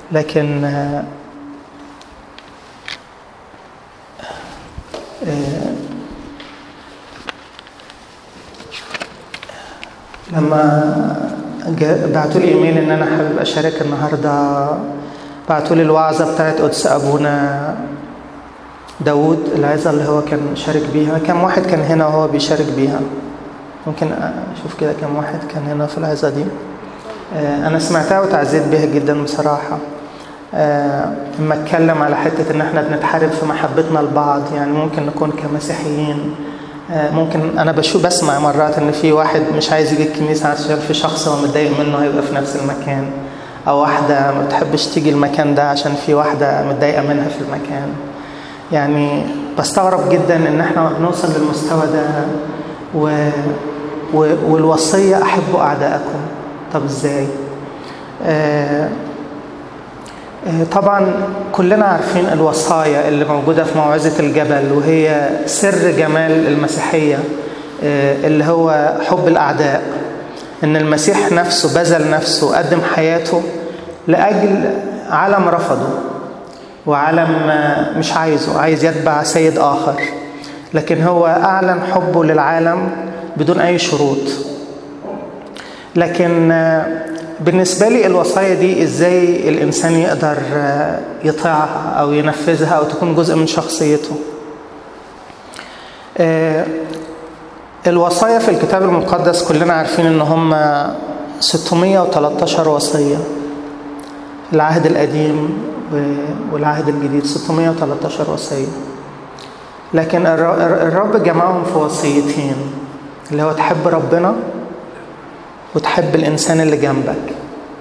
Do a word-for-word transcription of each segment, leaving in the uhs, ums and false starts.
لكن آه آه لما بعتوا لي ايميل ان انا حابب اشارك النهارده، بعتوا لي الوعظه بتاعت قدس ابونا داود، العظه اللي هو كان شارك بيها. كم واحد كان هنا وهو بيشارك بيها؟ ممكن اشوف كده كم واحد كان هنا في العظه دي؟ انا سمعتها وتعزيت بيها جدا بصراحه. اما اتكلم على حته ان احنا بنتحارب في محبتنا لبعض، يعني ممكن نكون كمسيحيين ممكن انا بشوف بسمع مرات ان في واحد مش عايز يجي الكنيسه عشان في شخص هو متضايق منه هيبقى في نفس المكان، او واحده ما بتحبش تيجي المكان ده عشان في واحده متضايقه منها في المكان. يعني بستغرب جدا ان احنا بنوصل للمستوى ده و... و... والوصيه احبوا اعداءكم. طب ازاي؟ آه... طبعا كلنا عارفين الوصايا اللي موجودة في موعظة الجبل، وهي سر جمال المسيحية اللي هو حب الأعداء. إن المسيح نفسه بذل نفسه، قدم حياته لأجل عالم رفضه وعالم مش عايزه، عايز يتبع سيد آخر، لكن هو أعلن حبه للعالم بدون أي شروط. لكن بالنسبة لي الوصايا دي إزاي الإنسان يقدر يطيعها أو ينفذها أو تكون جزء من شخصيته؟ الوصايا في الكتاب المقدس كلنا عارفين إن هم ستمائة وثلاثة عشر وصية في العهد القديم والعهد الجديد، ستمائة وثلاثة عشر وصية. لكن الرب جمعهم في وصيتين، اللي هو تحب ربنا وتحب الإنسان اللي جنبك،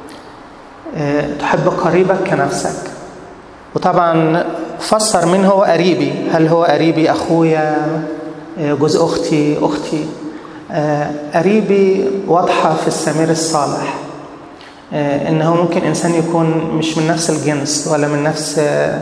تحب قريبك كنفسك. وطبعا فسر من هو قريبي، هل هو قريبي أخويا، جوز أختي، أختي؟ قريبي واضحة في السمير الصالح، إنه ممكن إنسان يكون مش من نفس الجنس ولا من نفس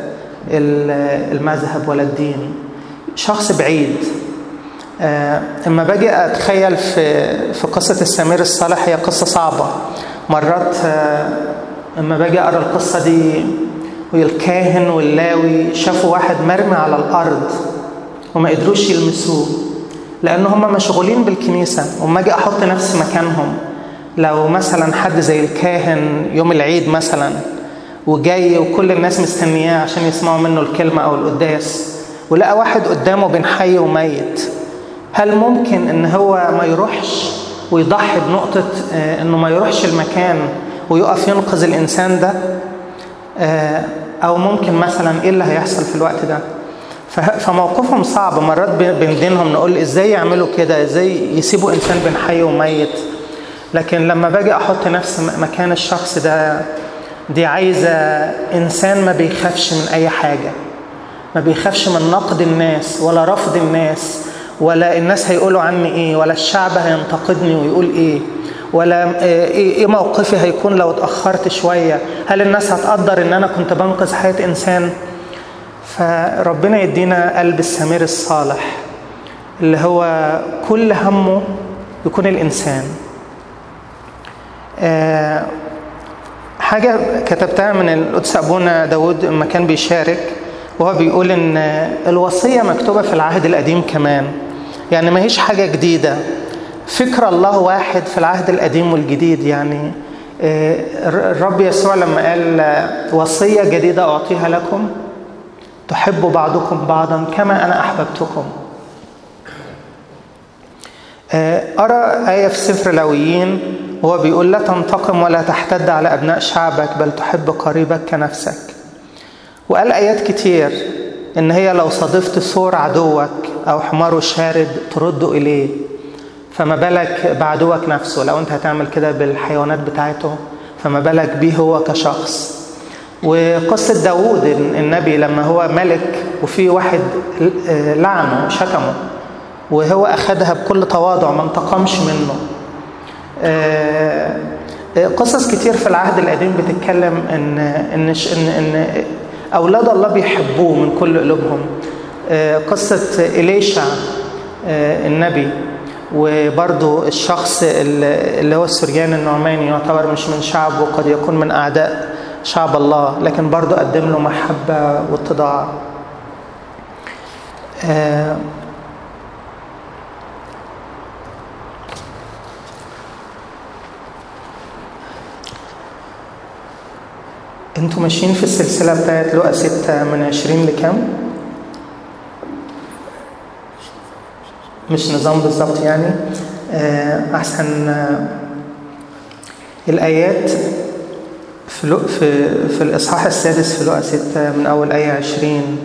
المذهب ولا الدين، شخص بعيد. اما باجي اتخيل في في قصه السمير الصالح، هي قصه صعبه مرات. اما باجي اقرا القصه دي، والكاهن واللاوي شافوا واحد مرمي على الارض وما قدروش يلمسوه لان هم مشغولين بالكنيسه. وما اجي احط نفسي مكانهم، لو مثلا حد زي الكاهن يوم العيد مثلا وجاي وكل الناس مستنياه عشان يسمعوا منه الكلمه او القداس، ولقى واحد قدامه بين حي وميت، هل ممكن ان هو ما يروحش ويضحي بنقطة انه ما يروحش المكان ويقف ينقذ الانسان ده؟ او ممكن مثلا ايه اللي هيحصل في الوقت ده؟ فموقفهم صعب مرات بين دينهم، نقول ازاي يعملوا كده، ازاي يسيبوا انسان بين حي وميت. لكن لما باجي احط نفسي مكان الشخص ده، دي عايزة انسان ما بيخافش من اي حاجة، ما بيخافش من نقد الناس ولا رفض الناس، ولا الناس هيقولوا عني ايه، ولا الشعب هينتقدني ويقول ايه، ولا ايه موقفي هيكون لو اتأخرت شوية، هل الناس هتقدر ان انا كنت بنقذ حياة انسان. فربنا يدينا قلب السمير الصالح اللي هو كل همه يكون الانسان. أه حاجة كتبتها من القدس أبونا داود لما كان بيشارك، وهو بيقول ان الوصية مكتوبة في العهد القديم كمان، يعني ما هيش حاجة جديدة. فكر الله واحد في العهد القديم والجديد. يعني الرب يسوع لما قال وصية جديدة أعطيها لكم، تحبوا بعضكم بعضا كما أنا أحببتكم. أرى آية في سفر لاويين وهو بيقول لا تنتقم ولا تحتد على أبناء شعبك، بل تحب قريبك كنفسك. وقال آيات كتير إن هي لو صادفت ثور عدوك أو حماره شارد ترد إليه، فما بالك بعدوك نفسه. لو أنت هتعمل كده بالحيوانات بتاعته، فما بالك بيه هو كشخص. وقصة داود النبي لما هو ملك وفي واحد لعنه شتمه، وهو أخذها بكل تواضع، ما انتقمش منه. قصص كتير في العهد القديم بتتكلم إن إن إن, إن أولاد الله بيحبوه من كل قلوبهم. قصة إليشع النبي، وبرضو الشخص اللي هو السريان النعماني، يعتبر مش من شعب وقد يكون من أعداء شعب الله، لكن برضو قدم له محبة واتضاع. آه انتوا ماشيين في السلسلة بتاعت لقا ستة من عشرين لكام؟ مش نظام بالظبط يعني. أحسن الآيات في في في الإصحاح السادس في لقا ستة من أول آية عشرين.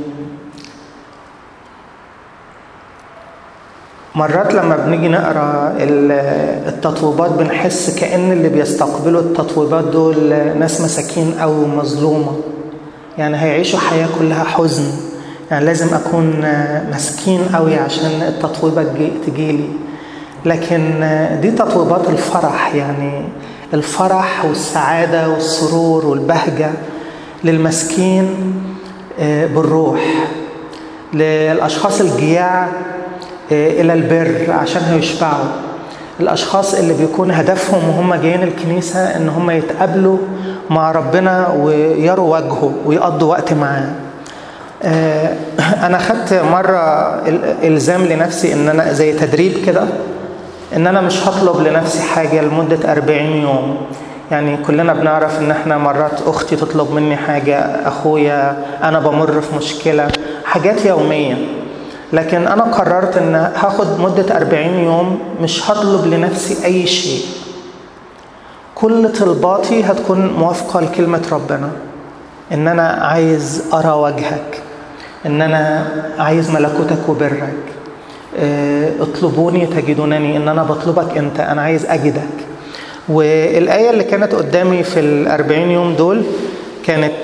مرات لما بنيجي نقرأ التطويبات بنحس كأن اللي بيستقبلوا التطويبات دول ناس مساكين أو مظلومة، يعني هيعيشوا حياة كلها حزن، يعني لازم أكون مسكين قوي عشان التطويبة تجيلي. لكن دي تطويبات الفرح، يعني الفرح والسعادة والسرور والبهجة للمسكين بالروح، للأشخاص الجياع إلى البر عشان هيشبعوا، الأشخاص اللي بيكون هدفهم وهم جايين الكنيسة إن هم يتقابلوا مع ربنا ويروا وجهه ويقضوا وقت معاه. أنا خدت مرة إلزام لنفسي إن أنا زي تدريب كده، إن أنا مش هطلب لنفسي حاجة لمدة أربعين يوم. يعني كلنا بنعرف إن إحنا مرات أختي تطلب مني حاجة، أخويا، أنا بمر في مشكلة، حاجات يومية. لكن أنا قررت إن هاخد مدة أربعين يوم مش هطلب لنفسي أي شيء. كل طلباتي هتكون موافقة لكلمة ربنا، إن أنا عايز أرى وجهك، إن أنا عايز ملكوتك وبرك، اطلبوني تجدونني، إن أنا بطلبك أنت، أنا عايز أجدك. والآية اللي كانت قدامي في الأربعين يوم دول كانت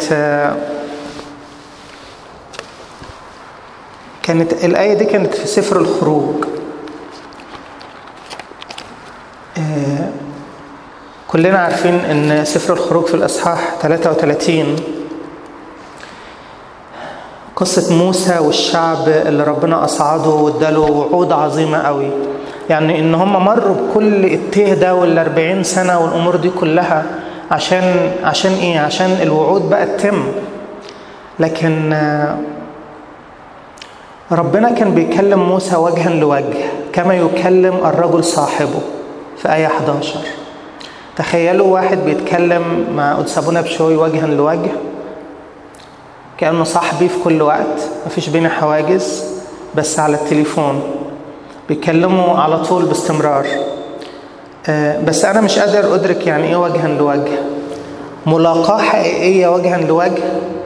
كانت الآية دي كانت في سفر الخروج. كلنا عارفين إن سفر الخروج في الإصحاح ثلاثة وثلاثين قصة موسى والشعب اللي ربنا أصعده واداله وعود عظيمة قوي، يعني إن هم مروا بكل التيه ده والأربعين سنة والأمور دي كلها عشان عشان إيه؟ عشان الوعود بقى تتم. لكن ربنا كان بيكلم موسى وجها لوجه كما يكلم الرجل صاحبه في آية إحدى عشر. تخيلوا واحد بيتكلم مع قدس أبونا بشوي وجها لوجه، كأنه صاحبي في كل وقت، مفيش بينا حواجز، بس على التليفون بيكلموا على طول باستمرار. بس أنا مش قادر أدرك يعني إيه وجها لوجه، ملاقاة حقيقية وجها لوجه.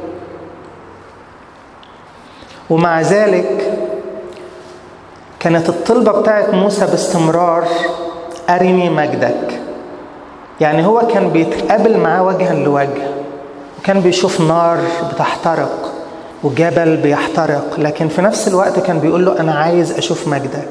ومع ذلك كانت الطلبة بتاعت موسى باستمرار أرني مجدك. يعني هو كان بيتقابل معاه وجها لوجه، وكان بيشوف نار بتحترق وجبل بيحترق، لكن في نفس الوقت كان بيقول له أنا عايز أشوف مجدك.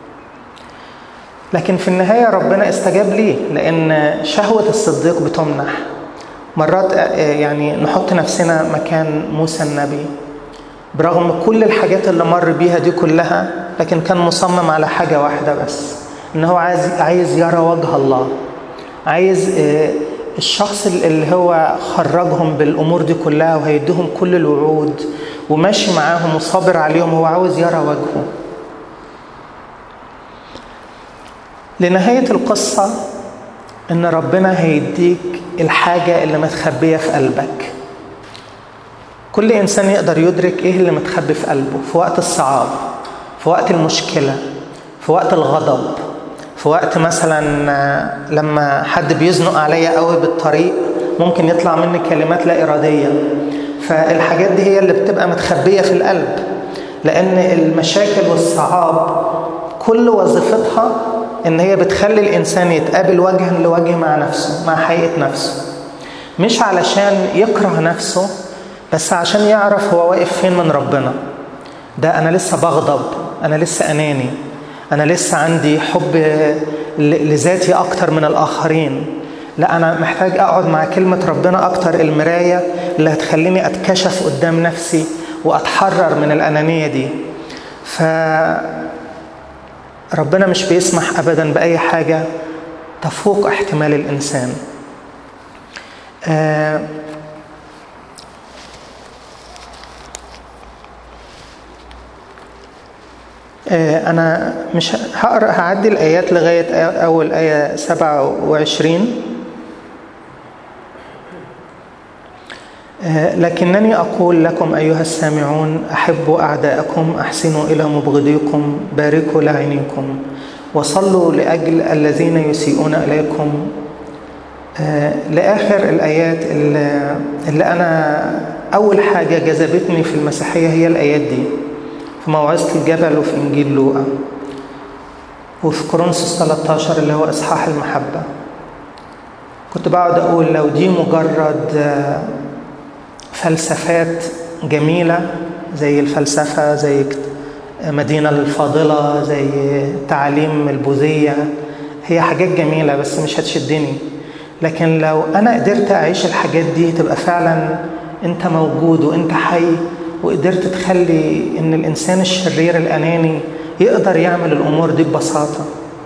لكن في النهاية ربنا استجاب ليه، لأن شهوة الصديق بتمنح. مرات يعني نحط نفسنا مكان موسى النبي، برغم كل الحاجات اللي مر بيها دي كلها، لكن كان مصمم على حاجة واحدة بس، إن هو عايز عايز يرى وجه الله، عايز الشخص اللي هو خرجهم بالأمور دي كلها وهيديهم كل الوعود وماشي معاهم وصابر عليهم، هو عاوز يرى وجهه. لنهاية القصة إن ربنا هيديك الحاجة اللي متخبية في قلبك. كل إنسان يقدر يدرك إيه اللي متخبي في قلبه في وقت الصعاب، في وقت المشكلة، في وقت الغضب، في وقت مثلا لما حد بيزنق عليا قوي بالطريق ممكن يطلع مني كلمات لا إرادية. فالحاجات دي هي اللي بتبقى متخبية في القلب، لأن المشاكل والصعاب كل وظيفتها إن هي بتخلي الإنسان يتقابل وجها لوجه مع نفسه، مع حقيقة نفسه، مش علشان يكره نفسه، بس عشان يعرف هو واقف فين من ربنا. ده أنا لسه بغضب، أنا لسه أناني، أنا لسه عندي حب لذاتي أكتر من الآخرين. لا، أنا محتاج أقعد مع كلمة ربنا أكتر، المراية اللي هتخليني أتكشف قدام نفسي وأتحرر من الأنانية دي. فربنا مش بيسمح أبدا بأي حاجة تفوق احتمال الإنسان. آه أنا مش هقرأ، هعدي الآيات لغاية أول آية سبعة وعشرين. لكنني أقول لكم أيها السامعون أحبوا أعداءكم، أحسنوا إلى مبغضيكم، باركوا لعينيكم، وصلوا لأجل الذين يسيئون إليكم. لآخر الآيات اللي أنا أول حاجة جذبتني في المسيحية هي الآيات دي في موعظة الجبل وفي إنجيل لوقا وفي كورنثوس ثلاثة عشر اللي هو إصحاح المحبة. كنت بقعد أقول لو دي مجرد فلسفات جميلة زي الفلسفة، زي مدينة الفاضلة، زي تعاليم البوذية، هي حاجات جميلة بس مش هتشدني. لكن لو أنا قدرت أعيش الحاجات دي تبقى فعلا أنت موجود وأنت حي، وقدرت تخلي إن الإنسان الشرير الأناني يقدر يعمل الأمور دي ببساطة.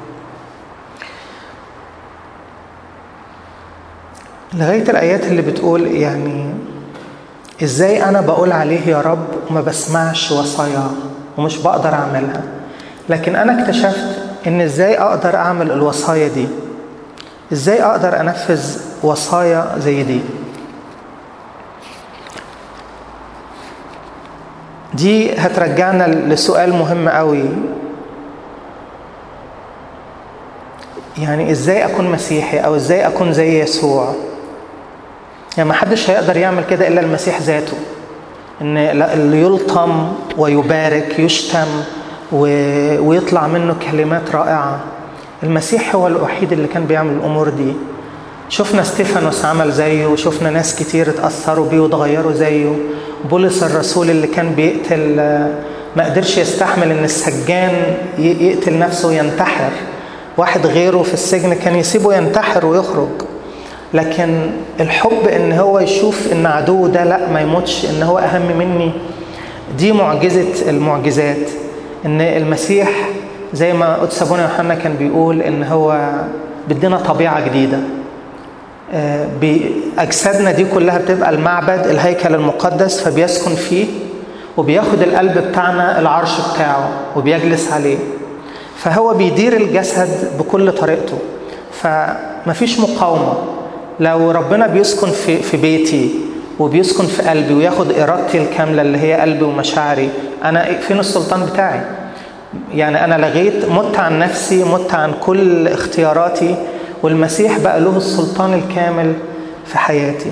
لغاية الآيات اللي بتقول يعني إزاي أنا بقول عليه يا رب وما بسمعش وصاياه ومش بقدر أعملها، لكن أنا اكتشفت إن إزاي أقدر أعمل الوصايا دي، إزاي أقدر أنفذ وصايا زي دي. دي هترجعنا لسؤال مهم قوي، يعني إزاي أكون مسيحي أو إزاي أكون زي يسوع. يعني ما حدش هيقدر يعمل كده إلا المسيح ذاته، إن اللي يلطم ويبارك يشتم ويطلع منه كلمات رائعة. المسيح هو الوحيد اللي كان بيعمل الأمور دي. شفنا ستيفانوس عمل زيه، وشفنا ناس كتير اتأثروا بيه وتغيروا زيه. بولس الرسول اللي كان بيقتل ما قدرش يستحمل إن السجان يقتل نفسه وينتحر، واحد غيره في السجن كان يسيبه ينتحر ويخرج. لكن الحب إن هو يشوف إن عدوه ده لا ما يموتش، إن هو أهم مني، دي معجزة المعجزات. إن المسيح زي ما قدس أبونا يوحنا كان بيقول إن هو بدنا طبيعة جديدة. بأجسادنا دي كلها بتبقى المعبد الهيكل المقدس، فبيسكن فيه وبياخد القلب بتاعنا العرش بتاعه وبيجلس عليه، فهو بيدير الجسد بكل طريقته، فمفيش مقاومة. لو ربنا بيسكن في في بيتي وبيسكن في قلبي وياخد إرادتي الكاملة اللي هي قلبي ومشاعري، أنا فين السلطان بتاعي؟ يعني أنا لغيت، مت عن نفسي، مت عن كل اختياراتي، والمسيح بقى له السلطان الكامل في حياتي.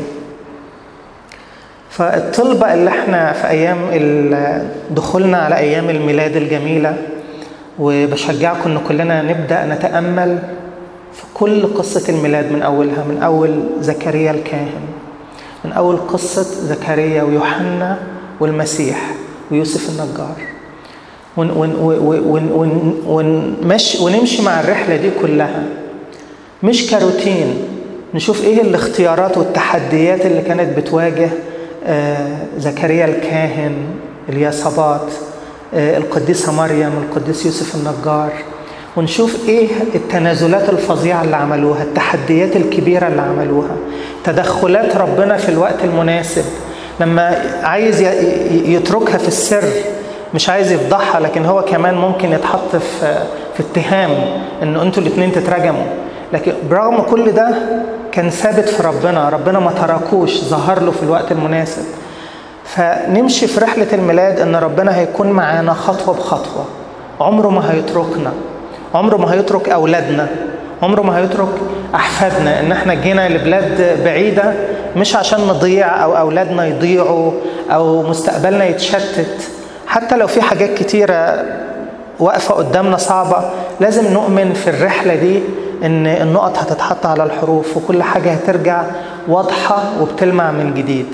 فالطلبة اللي احنا في أيام دخولنا على أيام الميلاد الجميلة، وبشجعكم أن كلنا نبدأ نتأمل في كل قصة الميلاد من أولها، من أول زكريا الكاهن، من أول قصة زكريا ويوحنا والمسيح ويوسف النجار، ون ون ون ون ونمشي, ونمشي مع الرحلة دي كلها مش كروتين، نشوف إيه الاختيارات والتحديات اللي كانت بتواجه زكريا الكاهن، اليصابات، القديسة مريم، القديس يوسف النجار، ونشوف إيه التنازلات الفظيعة اللي عملوها، التحديات الكبيرة اللي عملوها، تدخلات ربنا في الوقت المناسب لما عايز يتركها في السر، مش عايز يفضحها، لكن هو كمان ممكن يتحط في في اتهام إنه أنتوا الاثنين تترجموا. لكن برغم كل ده كان ثابت في ربنا، ربنا ما تركوش، ظهر له في الوقت المناسب. فنمشي في رحلة الميلاد إن ربنا هيكون معانا خطوة بخطوة، عمره ما هيتركنا، عمره ما هيترك أولادنا، عمره ما هيترك أحفادنا. إن احنا جينا لبلاد بعيدة مش عشان نضيع أو أولادنا يضيعوا أو مستقبلنا يتشتت، حتى لو في حاجات كتيرة واقفة قدامنا صعبة، لازم نؤمن في الرحلة دي إن النقط هتتحط على الحروف وكل حاجة هترجع واضحة وبتلمع من جديد.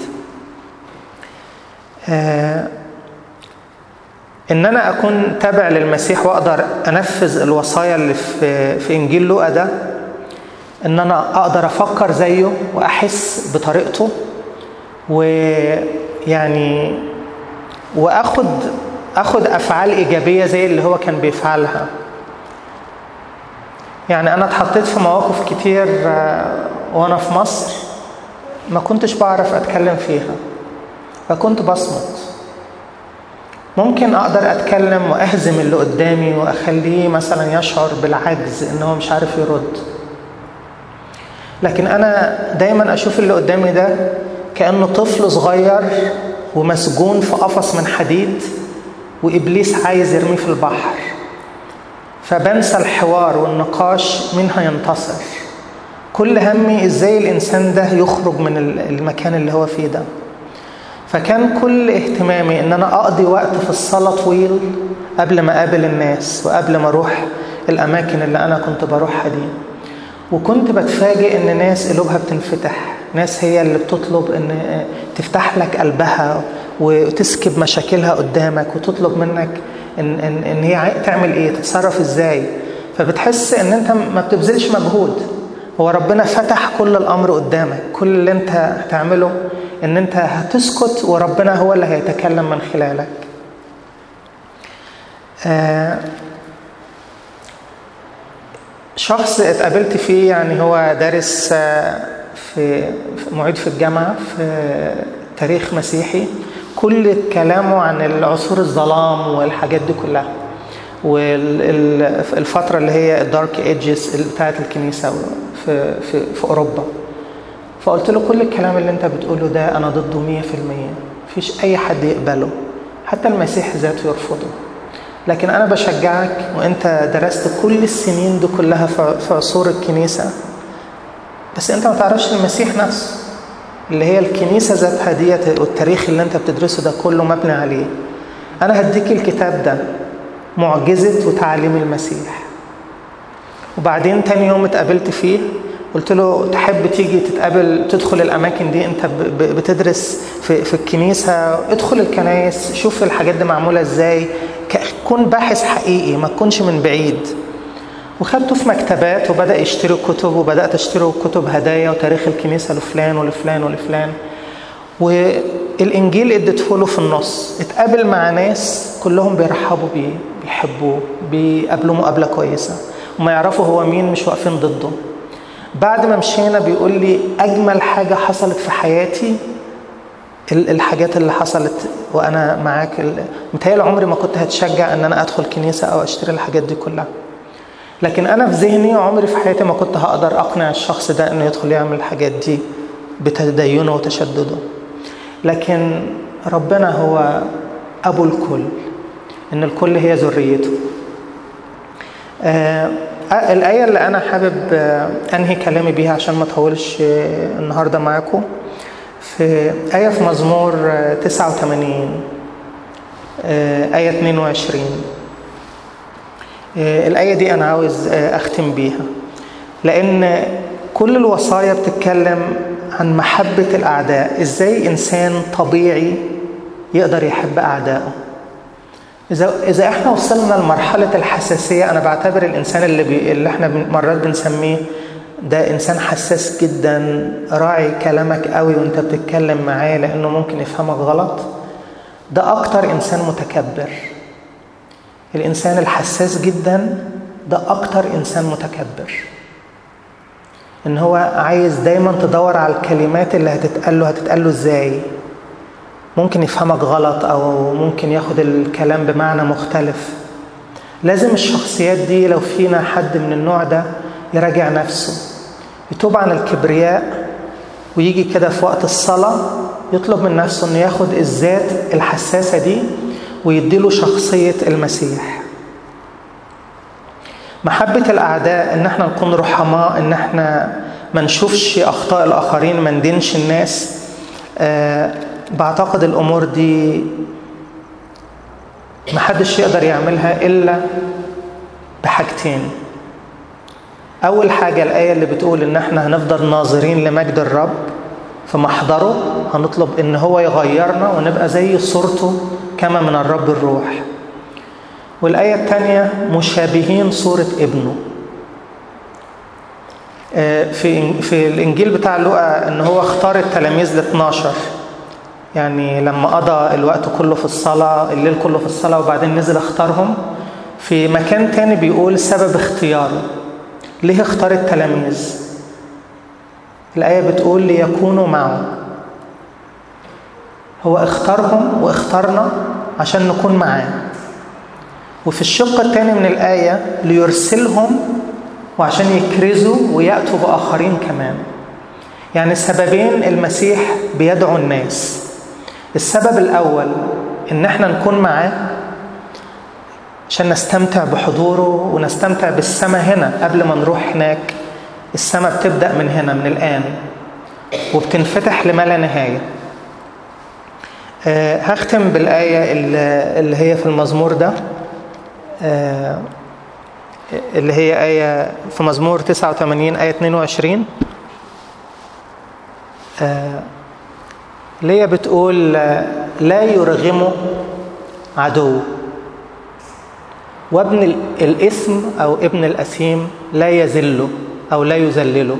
آه إن أنا أكون تابع للمسيح وأقدر أنفذ الوصايا اللي في, في إنجيل لوقا ده، إن أنا أقدر أفكر زيه وأحس بطريقته، ويعني وأخد أخد أفعال إيجابية زي اللي هو كان بيفعلها. يعني أنا اتحطيت في مواقف كتير وأنا في مصر ما كنتش بعرف أتكلم فيها، فكنت بصمت. ممكن أقدر أتكلم وأهزم اللي قدامي وأخليه مثلا يشعر بالعجز إنه مش عارف يرد. لكن أنا دايما أشوف اللي قدامي ده كأنه طفل صغير ومسجون في قفص من حديد وإبليس عايز يرميه في البحر، فبنسى الحوار والنقاش مين هينتصر. كل همي إزاي الإنسان ده يخرج من المكان اللي هو فيه ده. فكان كل اهتمامي إن أنا أقضي وقت في الصلاة طويل قبل ما أقابل الناس وقبل ما أروح الأماكن اللي أنا كنت بروحها دي. وكنت بتفاجئ إن ناس قلوبها بتنفتح، ناس هي اللي بتطلب إن تفتح لك قلبها وتسكب مشاكلها قدامك وتطلب منك إن, إن, إن هي تعمل إيه، تتصرف إزاي. فبتحس إن أنت ما بتبذلش مجهود، هو ربنا فتح كل الأمر قدامك. كل اللي أنت هتعمله إن أنت هتسكت وربنا هو اللي هيتكلم من خلالك. آه شخص اتقابلت فيه، يعني هو دارس في معيد في الجامعة في تاريخ مسيحي، كل كلامه عن العصور الظلام والحاجات دي كلها والفترة اللي هي الدارك ايجز بتاعت الكنيسة في, في, في أوروبا. فقلت له كل الكلام اللي انت بتقوله ده أنا ضده مية في المية، مفيش أي حد يقبله، حتى المسيح ذاته يرفضه. لكن أنا بشجعك، وأنت درست كل السنين دي كلها في عصور الكنيسة، بس أنت ما تعرفش المسيح نفسه اللي هي الكنيسة ذاتها ديت، والتاريخ اللي أنت بتدرسه ده كله مبني عليه. أنا هديك الكتاب ده، معجزة وتعليم المسيح. وبعدين تاني يوم اتقابلت فيه قلت له تحب تيجي تتقابل تدخل الأماكن دي، أنت بتدرس في, في الكنيسة، ادخل الكنائس شوف الحاجات دي معمولة إزاي، كون باحث حقيقي ما تكونش من بعيد. وخدته في مكتبات وبدأ يشتري كتب، وبدأت اشتري كتب هدايا وتاريخ الكنيسة لفلان ولفلان ولفلان. والإنجيل اديته له في النص. اتقابل مع ناس كلهم بيرحبوا بيه، بيحبوه، بيقابلوا مقابلة كويسة، وما يعرفوا هو مين، مش واقفين ضده. بعد ما مشينا بيقول لي أجمل حاجة حصلت في حياتي الحاجات اللي حصلت وأنا معاك. متهيألي عمري ما كنت هتشجع أن أنا أدخل كنيسة أو أشتري الحاجات دي كلها، لكن أنا في ذهني عمري في حياتي ما كنت هقدر أقنع الشخص ده أنه يدخل يعمل الحاجات دي بتدينه وتشدده. لكن ربنا هو أبو الكل، إن الكل هي ذريته. آه الآية اللي أنا حابب آه أنهي كلامي بيها عشان ما أطولش آه النهاردة معاكم، في آية في مزمور آه تسعة وثمانين آه آية اثنين وعشرين. آه الآية دي أنا عاوز آه أختم بيها، لأن كل الوصايا بتتكلم عن محبة الأعداء. إزاي إنسان طبيعي يقدر يحب أعدائه؟ إذا إذا إحنا وصلنا لمرحلة الحساسية، أنا بعتبر الإنسان اللي, بي اللي إحنا مرات بنسميه ده إنسان حساس جدا، راعي كلامك قوي وإنت بتتكلم معاه لأنه ممكن يفهمك غلط، ده أكتر إنسان متكبر. الإنسان الحساس جدا ده أكتر إنسان متكبر، إن هو عايز دايما تدور على الكلمات اللي هتتقال له هتتقال له إزاي، ممكن يفهمك غلط أو ممكن ياخد الكلام بمعنى مختلف. لازم الشخصيات دي لو فينا حد من النوع ده يراجع نفسه، يتوب عن الكبرياء، ويجي كده في وقت الصلاة يطلب من نفسه أنه ياخد الذات الحساسة دي ويديله شخصية المسيح. محبة الأعداء، إن احنا نكون رحماء، إن احنا ما نشوفش أخطاء الآخرين، ما ندينش الناس. أه بعتقد الأمور دي محدش يقدر يعملها إلا بحاجتين. أول حاجة الآية اللي بتقول إن احنا هنفضل ناظرين لمجد الرب في محضره، هنطلب إن هو يغيرنا ونبقى زي صورته كما من الرب الروح. والآية الثانية مشابهين صورة ابنه. في في الإنجيل بتاع لوقا إن هو اختار التلاميذ الاثناشر، يعني لما قضى الوقت كله في الصلاة، الليل كله في الصلاة، وبعدين نزل اختارهم. في مكان تاني بيقول سبب اختياره، ليه اختار التلاميذ؟ الآية بتقول ليكونوا معه. هو اختارهم واختارنا عشان نكون معاه. وفي الشق الثاني من الآية ليرسلهم وعشان يكرزوا ويأتوا بآخرين كمان. يعني سببين المسيح بيدعو الناس. السبب الأول إن احنا نكون معاه عشان نستمتع بحضوره ونستمتع بالسماء هنا قبل ما نروح هناك. السماء بتبدأ من هنا من الآن وبتنفتح لما لا نهاية. أه هختم بالآية اللي هي في المزمور ده، أه اللي هي آية في مزمور تسعة وثمانين آية اثنين وعشرين، أه اللي هي بتقول لا يرغم عدو وابن الإثم أو ابن الأثيم لا يذله أو لا يذلله.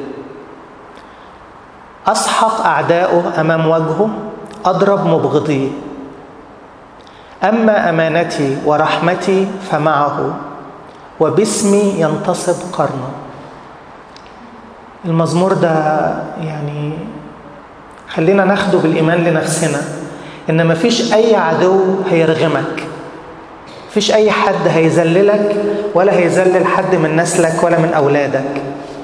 أسحق أعداؤه أمام وجهه، أضرب مبغضيه. أما أمانتي ورحمتي فمعه، وباسمي ينتصب قرنه. المزمور ده يعني خلينا ناخده بالإيمان لنفسنا إن مفيش أي عدو هيرغمك، مفيش أي حد هيذللك ولا هيذلل حد من نسلك ولا من أولادك.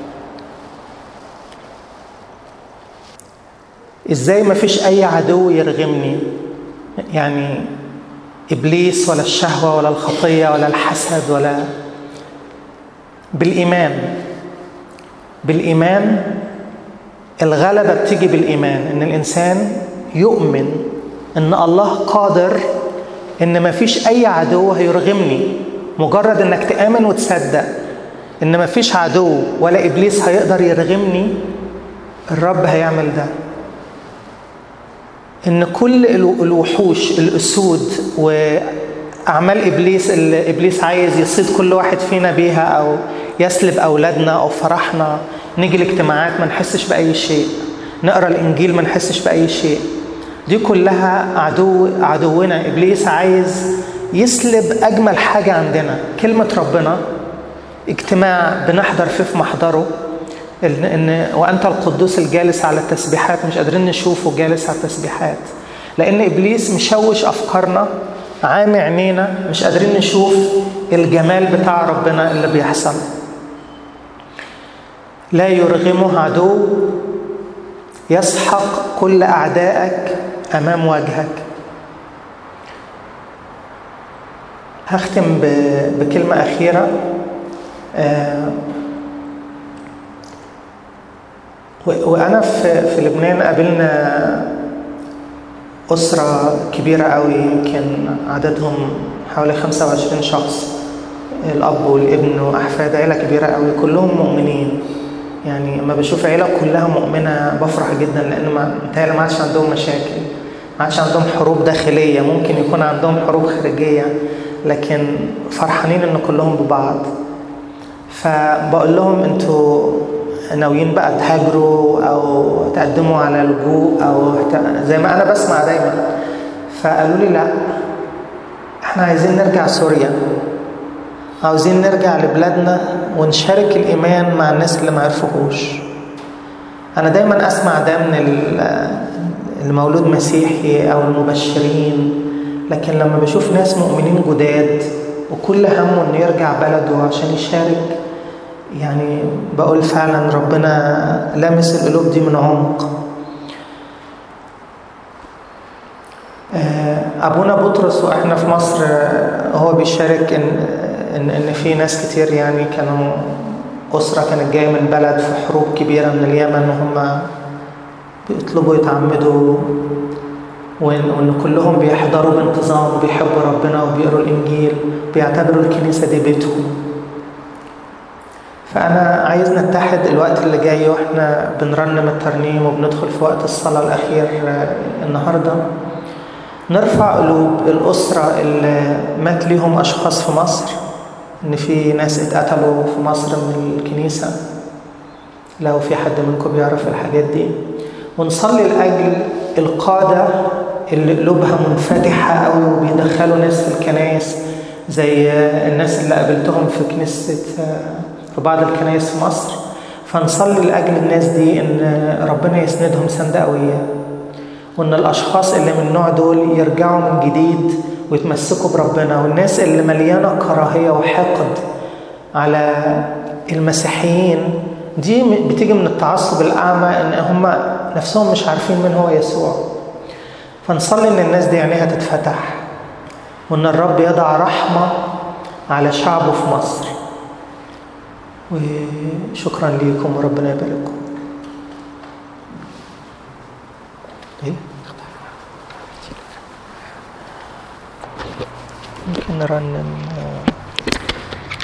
إزاي مفيش أي عدو يرغمني؟ يعني إبليس ولا الشهوة ولا الخطية ولا الحسد ولا. بالإيمان بالإيمان الغلبة بتيجي بالإيمان. إن الإنسان يؤمن إن الله قادر، إن مفيش أي عدو هيرغمني. مجرد إنك تآمن وتصدق إن مفيش عدو ولا إبليس هيقدر يرغمني، الرب هيعمل ده. إن كل الوحوش الأسود وأعمال إبليس اللي إبليس عايز يصيد كل واحد فينا بيها أو يسلب أولادنا أو فرحنا، نيجي الاجتماعات ما نحسش بأي شيء، نقرأ الإنجيل ما نحسش بأي شيء، دي كلها عدو عدونا. إبليس عايز يسلب أجمل حاجة عندنا، كلمة ربنا، اجتماع بنحضر فيه في محضره، إن وأنت القدوس الجالس على التسبيحات. مش قادرين نشوفه جالس على التسبيحات لأن إبليس مشوش أفكارنا، عامي عينينا، مش قادرين نشوف الجمال بتاع ربنا اللي بيحصل. لا يرغمه عدو، يسحق كل أعدائك أمام وجهك. هختم بكلمة أخيرة. آه وأنا في لبنان قابلنا أسرة كبيرة قوي، يمكن عددهم حوالي خمسة وعشرين شخص، الأب والابن وأحفاد، عيلة كبيرة قوي كلهم مؤمنين. يعني لما بشوف عيلة كلها مؤمنة بفرح جدا، لأن ما متهيألي ما عادش عندهم مشاكل، ما عادش عندهم حروب داخلية. ممكن يكون عندهم حروب خارجية لكن فرحانين إن كلهم ببعض. فبقول لهم أنتوا ناويين بقى تهاجروا أو تقدموا على لجوء أو زي ما أنا بسمع دايما؟ فقالوا لي لا، احنا عايزين نرجع سوريا، عاوزين نرجع لبلادنا ونشارك الإيمان مع الناس اللي ما عرفوهوش. أنا دايما أسمع ده من المولود مسيحي أو المبشرين، لكن لما بشوف ناس مؤمنين جداد وكل همه إنه يرجع بلده عشان يشارك، يعني بقول فعلا ربنا لامس القلوب دي من عمق. أبونا بطرس وإحنا في مصر هو بيشارك إن إن إن في ناس كتير، يعني كانوا أسرة كانت جاية من بلد في حروب كبيرة من اليمن، وهم بيطلبوا يتعمدوا، وإن كلهم بيحضروا بانتظام وبيحبوا ربنا وبيقروا الإنجيل، بيعتبروا الكنيسة دي بيتهم. فأنا عايز نتحد الوقت اللي جاي وإحنا بنرنم الترنيم وبندخل في وقت الصلاة الأخير النهاردة، نرفع قلوب الأسرة اللي مات ليهم أشخاص في مصر، إن في ناس اتقتلوا في مصر من الكنيسة، لو في حد منكم بيعرف الحاجات دي، ونصلي لأجل القادة اللي قلوبها منفتحة قوي وبيدخلوا ناس في الكنائس، زي الناس اللي قابلتهم في كنيسة في بعض الكنائس في مصر. فنصلي لأجل الناس دي إن ربنا يسندهم سند قوية، وإن الأشخاص اللي من النوع دول يرجعوا من جديد ويتمسكوا بربنا. والناس اللي مليانة كراهية وحقد على المسيحيين دي بتيجي من التعصب الأعمى، إن هم نفسهم مش عارفين من هو يسوع. فنصلي إن الناس دي عينيها تتفتح، وإن الرب يضع رحمة على شعبه في مصر. وشكرا ليكم وربنا يبارككم. ممكن نرنم